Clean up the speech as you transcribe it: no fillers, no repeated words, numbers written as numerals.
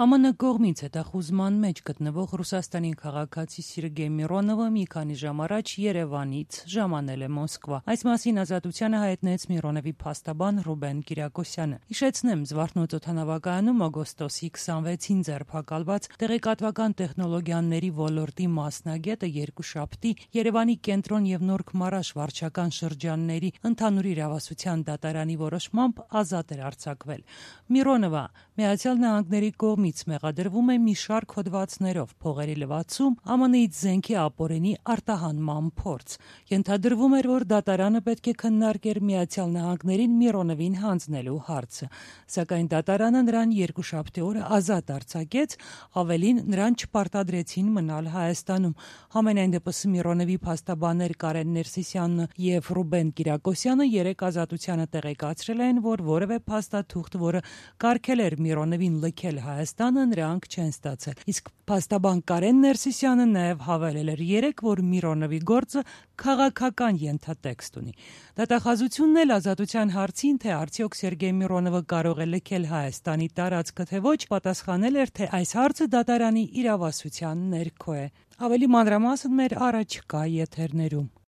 ԱՄՆ կողմից հետախուզման մեջ գտնվող Ռուսաստանի քաղաքացի Սերգեյ Միրոնովը մի քանի ժամ առաջ Երևանից ժամանել է Մոսկվա։ Այս մասին Ազատությանը հայտնեց Միրոնովի փաստաբան Ռուբեն Կիրակոսյանը։ Հիշեցնեմ, Զվարթնոց օդանավակայանում օգոստոսի 26-ին ձերբակալված տեղեկատվական տեխնոլոգիաների ոլորտի մասնագետը երկուշաբթի Երևանի Կենտրոն եւ Նորք Մարաշ վարչական շրջանների ընդհանուր իրավասության դատարանի որոշմամբ ազատ էր արձակվել։ Միրոնովը Միացյալ Նահանգների կողմից մեղադրվում է մի շարք հոդվածներով՝ փողերի լվացում, ԱՄՆ-ից զենքի ապօրինի արտահանման փորձ։ Ենթադրվում էր, որ դատարանը պետք է քննարկեր Միացյալ Նահանգներին Միրոնովին հանձնելու հարցը, սակայն դատարանը նրան երկուշաբթի օրը ազատ արձակեց, ավելին նրան չպարտադրեցին մնալ Հայաստանում։ Համենայն դեպս Միրոնովի փաստաբաններ Կարեն Ներսիսյանն եւ Ռուբեն Կիրակոսյանը երեկ Ազատությանը տեղեկացրել են, որ որևէ փաստաթուղթ, որը կարգել էր Միրոնովին լքել Հայաստանը, նրանք չեն ստացել։ Իսկ փաստաբան Կարեն Ներսիսյանը նաև հավելել էր երեկ, որ Միրոնովի գործը քաղաքական ենթատեքստ ունի։ Դատախազությունն էլ Ազատության հարցին, թե արդյոք Սերգեյ Միրոնովը կարող է լքել Հայաստանի տարածքը, թե ոչ, պատասխանել էր, թե այս հարցը դատարանի իրավասության ներքո է։ Ավելի մանրամասն մեր առաջիկա եթերներում։